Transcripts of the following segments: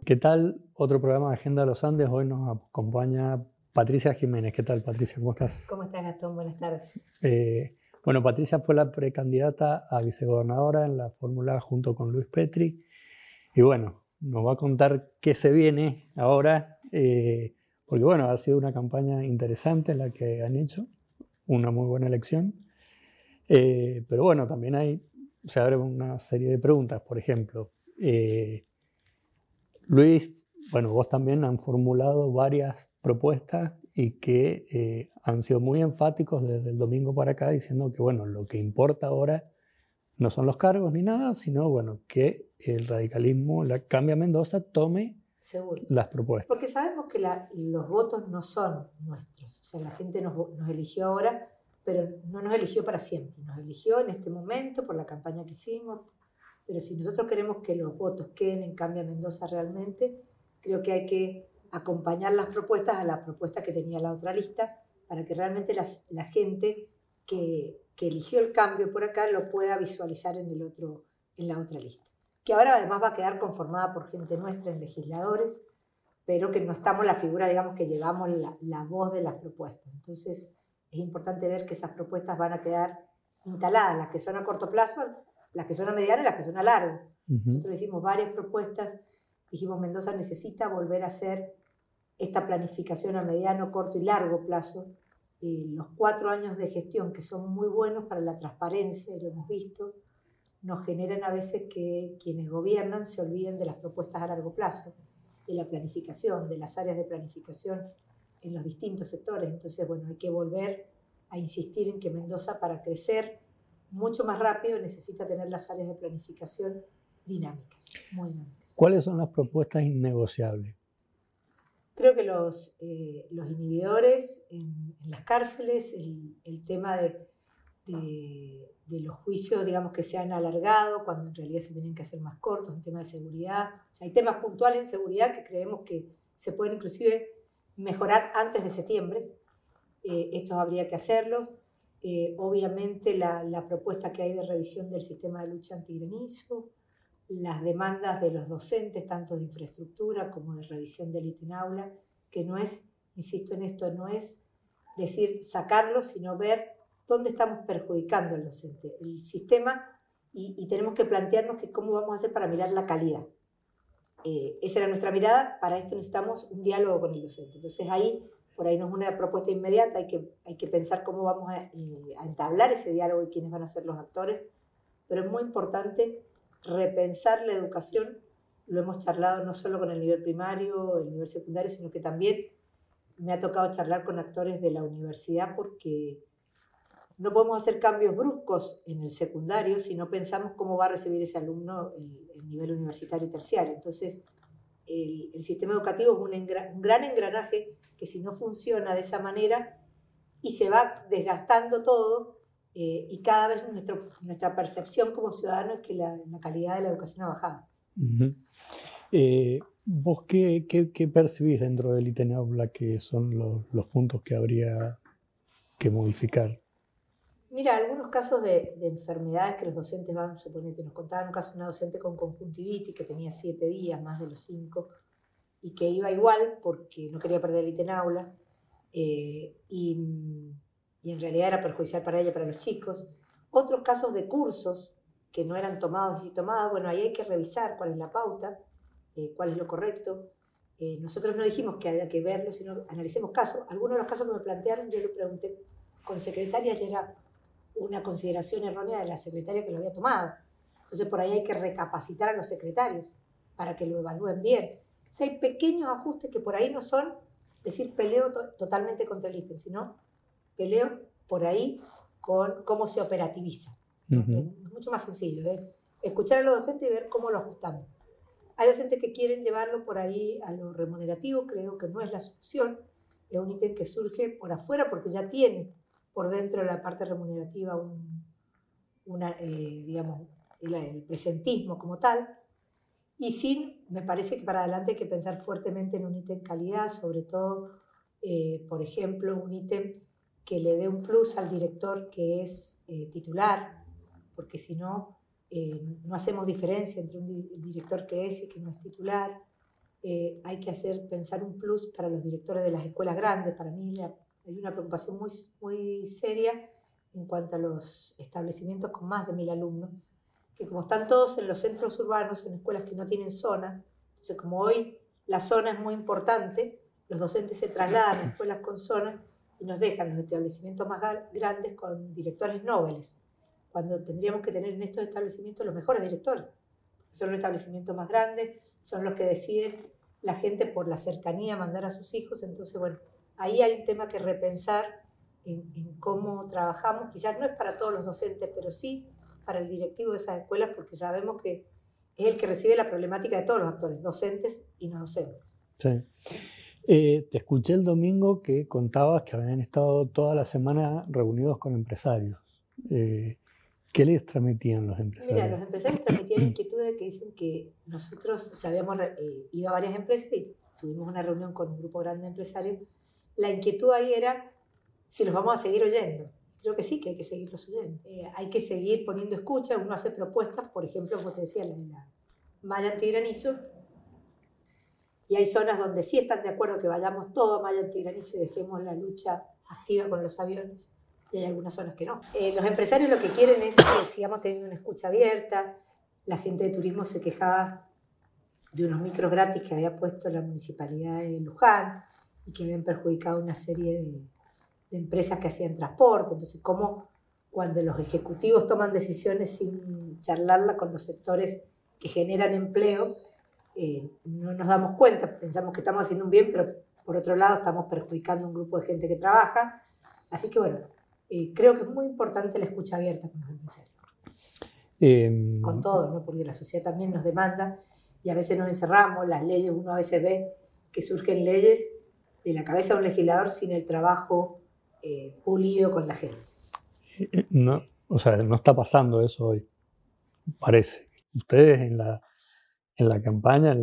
¿Qué tal? Otro programa de Agenda de los Andes. Hoy nos acompaña Patricia Jiménez. ¿Qué tal, Patricia? ¿Cómo estás? ¿Cómo estás, Gastón? Buenas tardes. Bueno, Patricia fue la precandidata a vicegobernadora en la fórmula junto con Luis Petri. Y bueno, nos va a contar qué se viene ahora, porque bueno, ha sido una campaña interesante la que han hecho, una muy buena elección. Pero bueno, también se abre una serie de preguntas. Por ejemplo, Luis, bueno, vos también han formulado varias propuestas y que han sido muy enfáticos desde el domingo para acá, diciendo que bueno, lo que importa ahora no son los cargos ni nada, sino bueno, que el radicalismo, la Cambia Mendoza, tome Seguro. las propuestas. Porque sabemos que los votos no son nuestros. O sea, la gente nos eligió ahora, pero no nos eligió para siempre. Nos eligió en este momento por la campaña que hicimos. Pero si nosotros queremos que los votos queden en Cambia Mendoza realmente, creo que hay que acompañar las propuestas a la propuesta que tenía la otra lista para que realmente la gente que eligió el cambio por acá lo pueda visualizar en la otra lista. Que ahora además va a quedar conformada por gente nuestra en legisladores, pero que no estamos la figura, digamos, que llevamos la voz de las propuestas. Entonces es importante ver que esas propuestas van a quedar instaladas, las que son a corto plazo, las que son a mediano y las que son a largo. Nosotros hicimos varias propuestas, dijimos Mendoza necesita volver a hacer esta planificación a mediano, corto y largo plazo. Los 4 años de gestión, que son muy buenos para la transparencia, y lo hemos visto, nos generan a veces que quienes gobiernan se olviden de las propuestas a largo plazo, de la planificación, de las áreas de planificación en los distintos sectores. Entonces, bueno, hay que volver a insistir en que Mendoza, para crecer mucho más rápido, necesita tener las áreas de planificación dinámicas, muy dinámicas. ¿Cuáles son las propuestas innegociables? Creo que los inhibidores en las cárceles, el tema de los juicios, digamos, que se han alargado cuando en realidad se tienen que hacer más cortos, un tema de seguridad. O sea, hay temas puntuales en seguridad que creemos que se pueden inclusive mejorar antes de septiembre. Estos habría que hacerlos. Obviamente la propuesta que hay de revisión del sistema de lucha antigranizo, las demandas de los docentes, tanto de infraestructura como de revisión del ítem aula, que no es, insisto en esto, no es decir sacarlo, sino ver dónde estamos perjudicando al docente, el sistema, y tenemos que plantearnos que cómo vamos a hacer para mirar la calidad. Esa era nuestra mirada, para esto necesitamos un diálogo con el docente. Entonces por ahí no es una propuesta inmediata, hay que pensar cómo vamos a entablar ese diálogo y quiénes van a ser los actores, pero es muy importante repensar la educación. Lo hemos charlado no solo con el nivel primario, el nivel secundario, sino que también me ha tocado charlar con actores de la universidad, porque no podemos hacer cambios bruscos en el secundario si no pensamos cómo va a recibir ese alumno el nivel universitario y terciario. Entonces, el sistema educativo es un gran engranaje que si no funciona de esa manera y se va desgastando todo, y cada vez nuestra percepción como ciudadanos es que la calidad de la educación ha bajado. ¿Vos qué percibís dentro del ítem aula que son los puntos que habría que modificar? Mira, algunos casos de enfermedades que los docentes van, suponete, nos contaban un caso de una docente con conjuntivitis que tenía 7 días, más de los 5, y que iba igual porque no quería perder el ítem aula, y en realidad era perjudicial para ella y para los chicos. Otros casos de cursos que no eran tomados y sí tomados, bueno, ahí hay que revisar cuál es la pauta, cuál es lo correcto. Nosotros no dijimos que haya que verlo, sino analicemos casos. Algunos de los casos que me plantearon, yo le pregunté con secretarias y era una consideración errónea de la secretaria que lo había tomado. Entonces por ahí hay que recapacitar a los secretarios para que lo evalúen bien. O sea, hay pequeños ajustes que por ahí no son decir peleo totalmente contra el ítem, sino peleo por ahí con cómo se operativiza. Es mucho más sencillo, escuchar a los docentes y ver cómo lo ajustamos. Hay docentes que quieren llevarlo por ahí a lo remunerativo, creo que no es la solución. Es un ítem que surge por afuera porque ya tiene por dentro de la parte remunerativa digamos, el presentismo como tal. Y sí, me parece que para adelante hay que pensar fuertemente en un ítem calidad, sobre todo, por ejemplo, un ítem que le dé un plus al director que es titular, porque si no, no hacemos diferencia entre un director que es y que no es titular. hay que pensar un plus para los directores de las escuelas grandes. Para mí hay una preocupación muy, muy seria en cuanto a los establecimientos con más de 1000 alumnos, que como están todos en los centros urbanos, en escuelas que no tienen zona, entonces como hoy la zona es muy importante, los docentes se trasladan a escuelas con zona y nos dejan los establecimientos más grandes con directores nobles, cuando tendríamos que tener en estos establecimientos los mejores directores. Son los establecimientos más grandes, son los que deciden la gente por la cercanía mandar a sus hijos. Entonces, bueno, ahí hay un tema que repensar en cómo trabajamos. Quizás no es para todos los docentes, pero sí para el directivo de esas escuelas, porque sabemos que es el que recibe la problemática de todos los actores, docentes y no docentes. Sí. Te escuché el domingo que contabas que habían estado toda la semana reunidos con empresarios. ¿Qué les transmitían los empresarios? Mira, los empresarios transmitían inquietudes que dicen que nosotros, o sea, habíamos ido a varias empresas y tuvimos una reunión con un grupo grande de empresarios. La inquietud ahí era si los vamos a seguir oyendo. Creo que sí, que hay que seguirlos oyendo. Hay que seguir poniendo escucha. Uno hace propuestas, por ejemplo, como te decía, la de la malla antigranizo. Y hay zonas donde sí están de acuerdo que vayamos todo a malla antigranizo y dejemos la lucha activa con los aviones. Y hay algunas zonas que no. Los empresarios lo que quieren es que sigamos teniendo una escucha abierta. La gente de turismo se quejaba de unos micros gratis que había puesto la municipalidad de Luján y que habían perjudicado una serie de empresas que hacían transporte. Entonces, ¿cómo cuando los ejecutivos toman decisiones sin charlarla con los sectores que generan empleo, no nos damos cuenta? Pensamos que estamos haciendo un bien, pero por otro lado estamos perjudicando a un grupo de gente que trabaja. Así que bueno, creo que es muy importante la escucha abierta con los empresarios. Con todos, ¿no? Porque la sociedad también nos demanda y a veces nos encerramos. Las leyes, uno a veces ve que surgen leyes de la cabeza de un legislador sin el trabajo pulido con la gente. No, o sea, no está pasando eso hoy, parece. Ustedes en la campaña,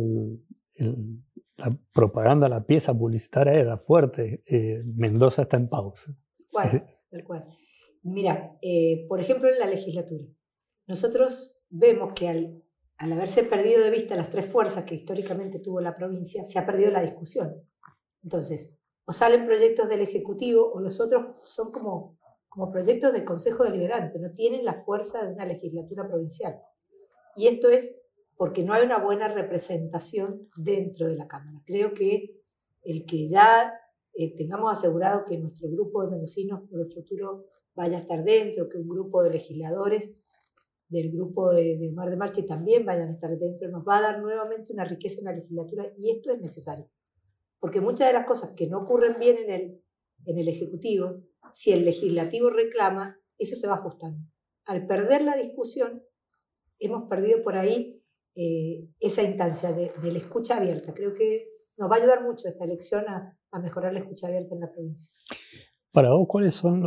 la propaganda, la pieza publicitaria era fuerte. Mendoza está en pausa. Bueno, tal cual. Mira, por ejemplo, en la legislatura, nosotros vemos que al haberse perdido de vista las tres fuerzas que históricamente tuvo la provincia, se ha perdido la discusión. Entonces, o salen proyectos del Ejecutivo o los otros son como proyectos del Consejo Deliberante, no tienen la fuerza de una legislatura provincial. Y esto es porque no hay una buena representación dentro de la Cámara. Creo que el que ya tengamos asegurado que nuestro grupo de mendocinos por el futuro vaya a estar dentro, que un grupo de legisladores del grupo de Omar de Marchi también vayan a estar dentro, nos va a dar nuevamente una riqueza en la legislatura y esto es necesario. Porque muchas de las cosas que no ocurren bien en el Ejecutivo, si el Legislativo reclama, eso se va ajustando. Al perder la discusión, hemos perdido por ahí esa instancia de la escucha abierta. Creo que nos va a ayudar mucho esta elección a mejorar la escucha abierta en la provincia. Para vos, ¿cuáles son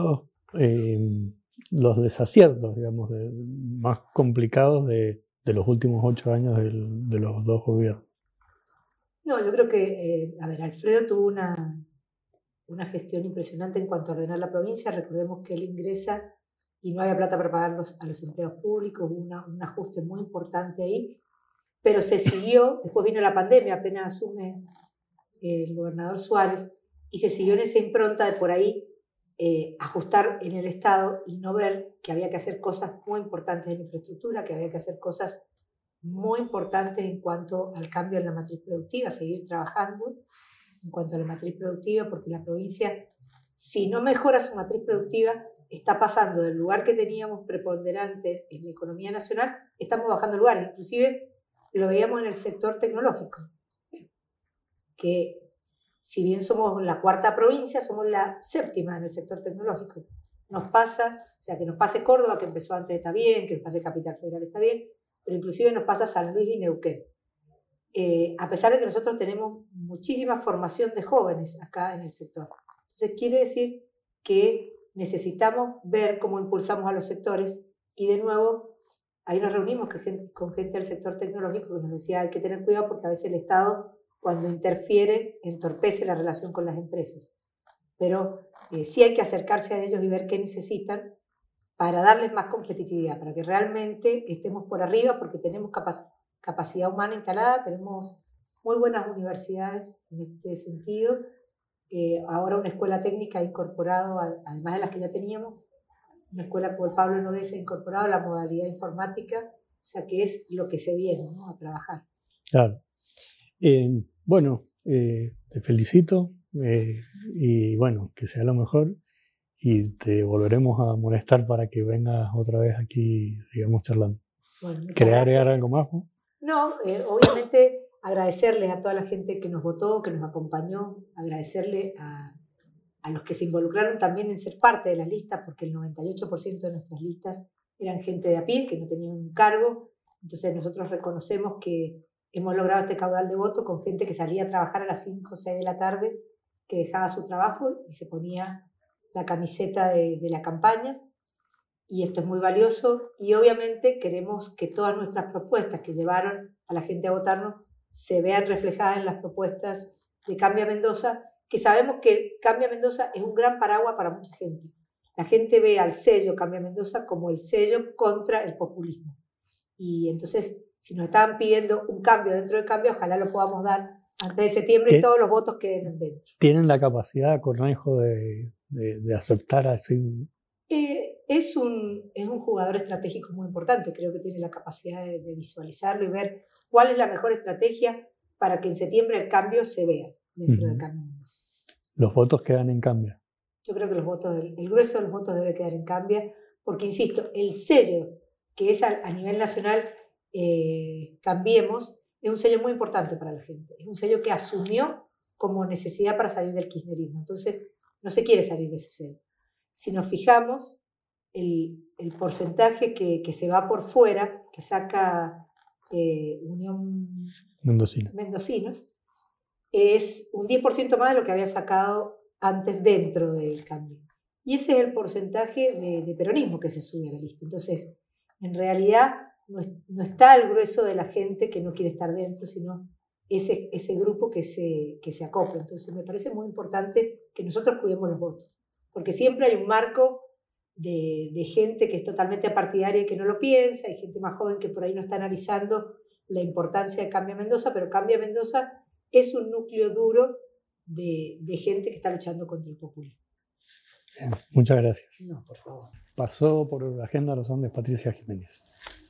los desaciertos, digamos, más complicados de los últimos 8 años de los dos gobiernos? No, yo creo que, Alfredo tuvo una gestión impresionante en cuanto a ordenar la provincia. Recordemos que él ingresa y no había plata para pagar a los empleados públicos, hubo un ajuste muy importante ahí, pero se siguió, después vino la pandemia, apenas asume el gobernador Suárez, y se siguió en esa impronta de por ahí ajustar en el Estado y no ver que había que hacer cosas muy importantes en infraestructura, que había que hacer cosas muy importantes en cuanto al cambio en la matriz productiva, seguir trabajando en cuanto a la matriz productiva, porque la provincia, si no mejora su matriz productiva, está pasando del lugar que teníamos preponderante en la economía nacional, estamos bajando lugares. Inclusive lo veíamos en el sector tecnológico, que si bien somos la cuarta provincia, somos la séptima en el sector tecnológico. Nos pasa, o sea, que nos pase Córdoba, que empezó antes, está bien, que nos pase Capital Federal, está bien, pero inclusive nos pasa San Luis y Neuquén. A pesar de que nosotros tenemos muchísima formación de jóvenes acá en el sector. Entonces quiere decir que necesitamos ver cómo impulsamos a los sectores y de nuevo ahí nos reunimos con gente del sector tecnológico que nos decía hay que tener cuidado porque a veces el Estado cuando interfiere entorpece la relación con las empresas. Pero sí hay que acercarse a ellos y ver qué necesitan para darles más competitividad, para que realmente estemos por arriba porque tenemos capacidad humana instalada, tenemos muy buenas universidades en este sentido. Ahora una escuela técnica ha incorporado, además de las que ya teníamos, una escuela como el Pablo Nodés ha incorporado la modalidad informática, o sea que es lo que se viene, ¿no?, a trabajar. Claro. Bueno, te felicito y bueno, que sea lo mejor y te volveremos a molestar para que vengas otra vez aquí y sigamos charlando. Bueno, ¿Querés agregar algo más? No, obviamente agradecerles a toda la gente que nos votó, que nos acompañó, agradecerle a los que se involucraron también en ser parte de las listas, porque el 98% de nuestras listas eran gente de a pie, que no tenían un cargo. Entonces nosotros reconocemos que hemos logrado este caudal de voto con gente que salía a trabajar a las 5 o 6 de la tarde, que dejaba su trabajo y se ponía la camiseta de la campaña. Y esto es muy valioso y obviamente queremos que todas nuestras propuestas que llevaron a la gente a votarnos se vean reflejadas en las propuestas de Cambia Mendoza, que sabemos que Cambia Mendoza es un gran paraguas para mucha gente. La gente ve al sello Cambia Mendoza como el sello contra el populismo. Y entonces, si nos estaban pidiendo un cambio dentro del cambio, ojalá lo podamos dar antes de septiembre y todos los votos queden dentro. ¿Tienen la capacidad, Cornejo, de aceptar así? Es un jugador estratégico muy importante. Creo que tiene la capacidad de visualizarlo y ver cuál es la mejor estrategia para que en septiembre el cambio se vea dentro de Cambio Mendoza. Los votos quedan en Cambia. Yo creo que el grueso de los votos debe quedar en Cambia, porque, insisto, el sello que es a nivel nacional, Cambiemos, es un sello muy importante para la gente. Es un sello que asumió como necesidad para salir del kirchnerismo. Entonces, no se quiere salir de ese sello. Si nos fijamos, el porcentaje que se va por fuera, que saca Unión Mendocinos, es un 10% más de lo que había sacado antes dentro del cambio. Y ese es el porcentaje de peronismo que se sube a la lista. Entonces, en realidad, no está el grueso de la gente que no quiere estar dentro, sino ese grupo que se acopla. Entonces, me parece muy importante que nosotros cuidemos los votos, porque siempre hay un marco de gente que es totalmente partidaria y que no lo piensa, hay gente más joven que por ahí no está analizando la importancia de Cambia Mendoza, pero Cambia Mendoza es un núcleo duro de gente que está luchando contra el populismo. Bien, muchas gracias. No, por favor. Pasó por la Agenda de los Andes Patricia Jiménez.